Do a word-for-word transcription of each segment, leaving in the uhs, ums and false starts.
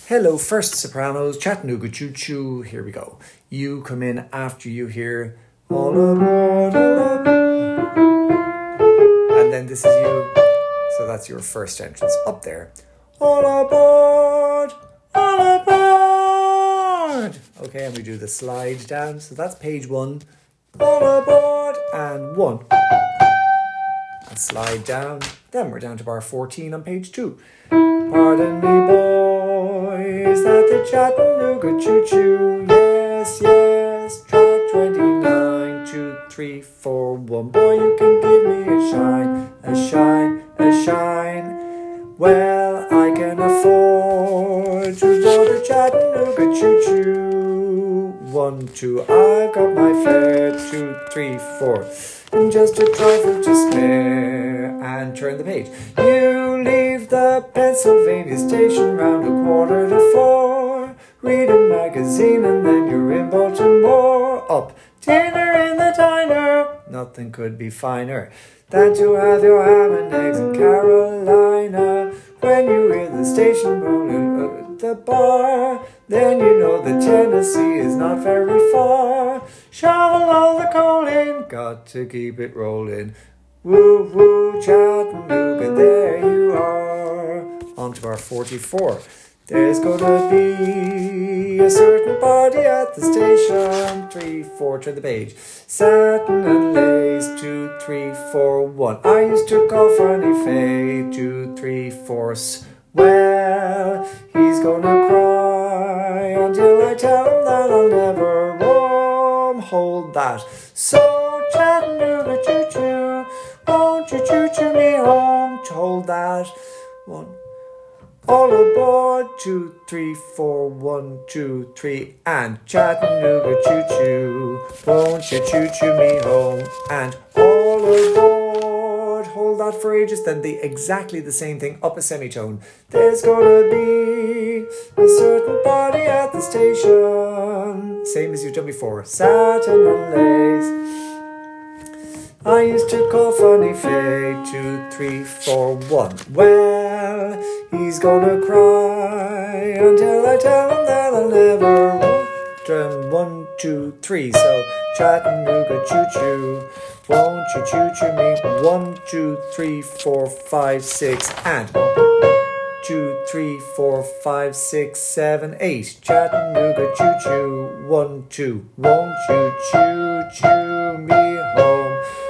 Hello, first sopranos, Chattanooga Choo Choo. Here we go. You come in after you hear all aboard, all aboard. And then this is you. So that's your first entrance up there. All aboard, all aboard. Okay, and we do the slide down. So that's page one. All aboard and one. And slide down. Then we're down to bar fourteen on page two. Pardon me, boys, that the Chattanooga Choo Choo. Yes, yes, track twenty-nine, two, three, four, one. Boy, you can give me a shine, a shine, a shine. Well, I can afford to board the Chattanooga Choo Choo. One, two, I've got my fare. Two, three, four. And just a trifle to spare. And turn the page. You leave the Pennsylvania station round a quarter to four. Read a magazine and then you're in Baltimore. Up, dinner in the diner. Nothing could be finer than to have your ham and eggs in Carolina. When you hear the station rolling at the bar, then you know that Tennessee is not very far. Shovel all the coal in, got to keep it rolling. Woo woo Chattanooga, there you are. On to our forty-four. There's gonna be a certain party at the station. Three, four, turn the page. Satin and lace. Two, three, four, one. I used to call Funny Faye. Two, three, four. Well, he's gonna cry until I tell him that I'll never roam. Hold that. So Chattanooga choo choo, won't you choo choo me home? Hold that. One. All aboard, two, three, four, one, two, three, and Chattanooga choo-choo, won't you choo-choo me home? And all aboard, hold that for ages, then the exactly the same thing, up a semitone. There's gonna be a certain party at the station, same as you've done before, satin and lace. I used to call Funny Faye, two, three, four, one. Well, he's gonna cry until I tell him that I'll never return. One, two, three. So Chattanooga choo-choo, won't you choo-choo me? One, two, three, four, five, six, and two, three, four, five, six, seven, eight. Chattanooga choo-choo, one, two. Won't you choo-choo me home?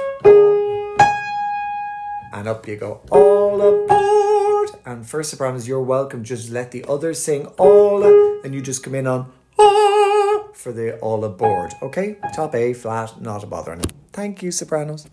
And up you go, all aboard. And first sopranos, you're welcome. Just let the others sing all, and you just come in on ah for the all aboard. Okay, top A flat, not a bother. Thank you, sopranos.